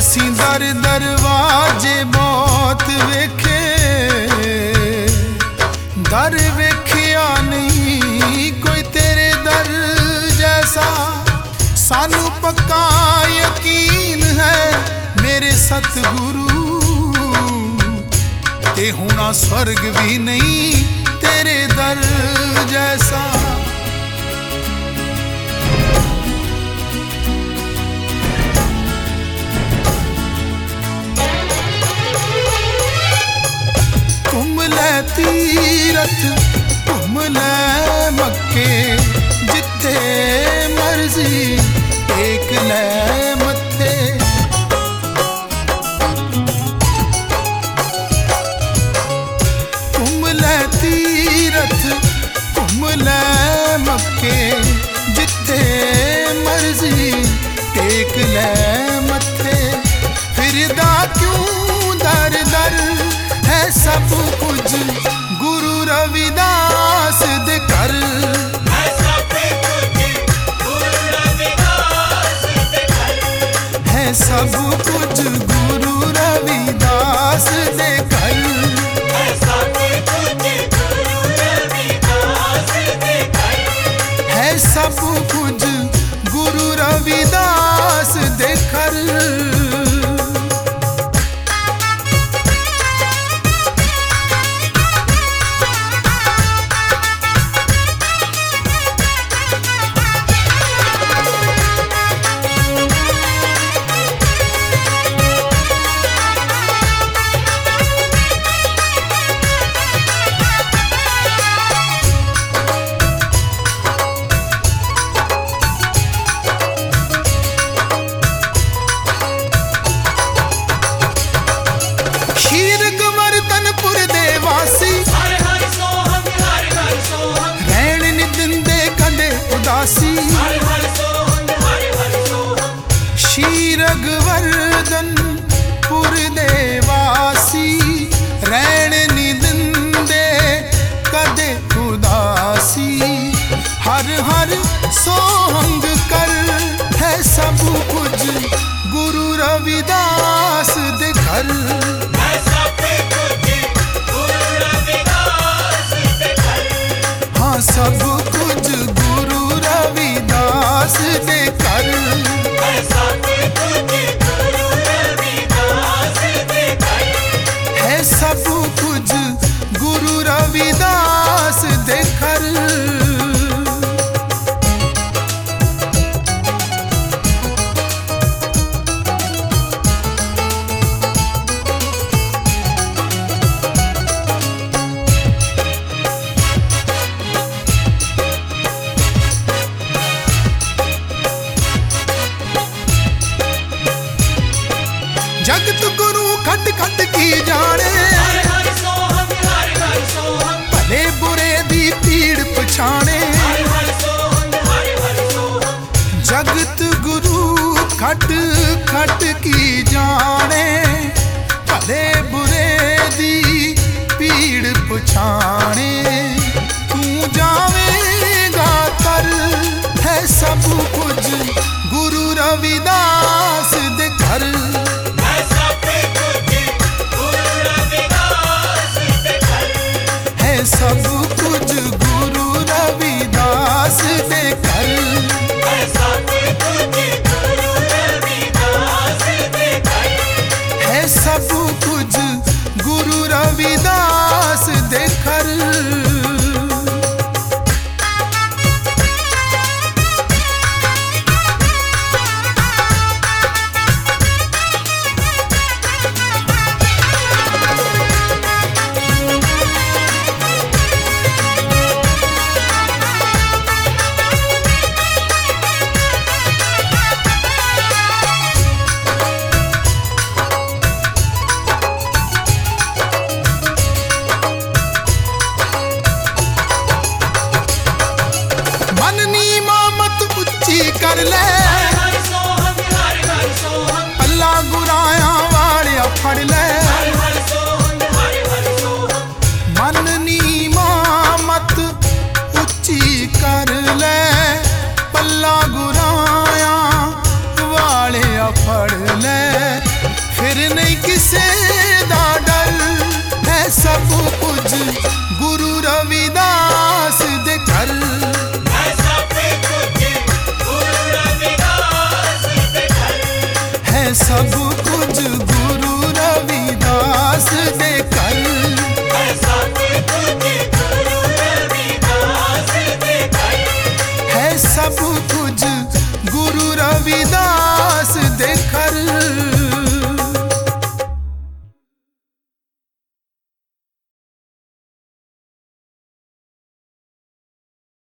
असी दर दरवाजे बहुत वेखे, दर वेखिया नहीं कोई तेरे दर जैसा। सानू पक्का यकीन है मेरे सतगुरु, ते होना स्वर्ग भी नहीं तेरे दर जैसा। घूम ले तीरथ घूम ले मक्के, जिथे मर्जी टेक ले मत्थे। घूम ले तीरथ घूम ले मक्के, जिथे मर्जी टेक ले मत्थे। फिरदा क्यों दर दर है सब कुछ गुरु रविदास दे कर। है सब कुछ गुरु रविदास दे कर, है सब कुछ गुरु रविदास दे कर, है सब कुछ गुरु रविदास दे कर, है सब कुछ गुरु रविदास दे कर। शीरगवर्धन पुर देवासी, रैन निदंदे कदे उदासी। हर हर सोहंग कर, है सब कुछ गुरु रविदास दे घर। है सब कुछ गुरु रविदास दे घर, हाँ सब कुछ गुरु रविदास दे कर। है सब कुछ गुरु रविदास दे कर, है सब कुछ गुरु रविदास दे कर। जगत गुरु खट खट की जाने, भले बुरे दी पीड़ पछाने। जगत गुरु खट खट की जाने, भले बुरे दी पीड़ पछाने। तू जावेगा तर, है सब कुछ गुरु रविदास दे घर। सब कुछ गुरु रविदास दे कर, है सब कुछ गुरु रविदास दे कर, है सब कुछ गुरु रविदास दे कर। है सब कुछ गुरु रविदास